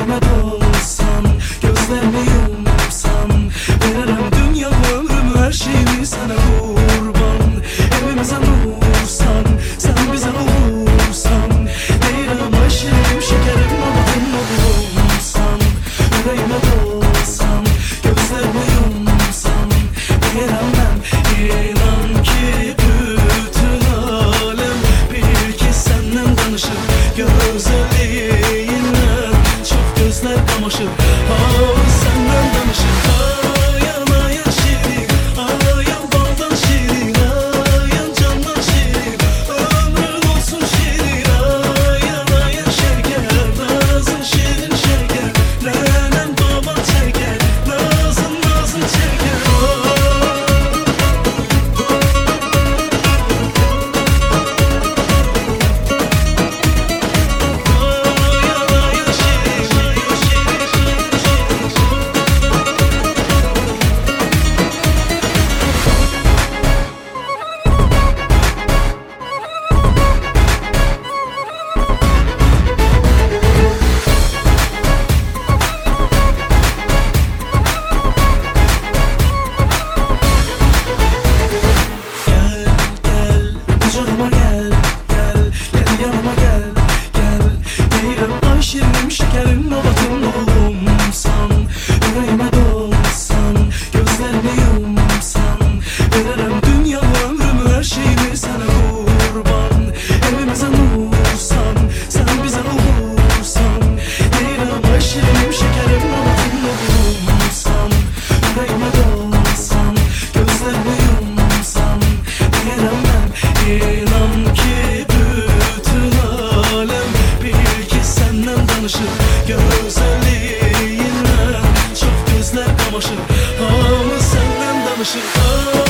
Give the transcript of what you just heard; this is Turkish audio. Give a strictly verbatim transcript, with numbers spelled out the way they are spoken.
yüreğime dolsan, gözlerimi yumsan, veririm dünya ömrümü, her şeyimi sana kurban. Evimize nursan, sen bize uğursan, değilim aşırım şekerim amadın olursan. Yüreğime dolsan, gözlerimi yumsan, veririm ben inan ki bütün alem bil ki senden danışır. Gözeliğinle çok gözler kamaşır, ah senden danışır. Ayan ayan şirin, ayan baldan şirin, ayan candan şirin, ömrün olsun şirin. Ayan ayan şeker, nazın şirin şeker, nenem baban çeker, nazın nazın çeker. Kucağıma gel, gel, gel yanıma gel, gel. Değilim aşırım şekerim, nobatım olumsan. Yüreğime dolsan, gözlerimi yumsan, veririm dünya ömrümü, her şeyimi sana kurban. Evimize nursan, sen bize uğursan, değilim aşırım şekerim, nobatım olumsan. Yüreğime dolsan, gözlerimi yumsan, veririm ben İnan ki bütün alem bil ki senden danışır. Gözeliğinle çok gözler kamaşır, ah senden danışır. Ah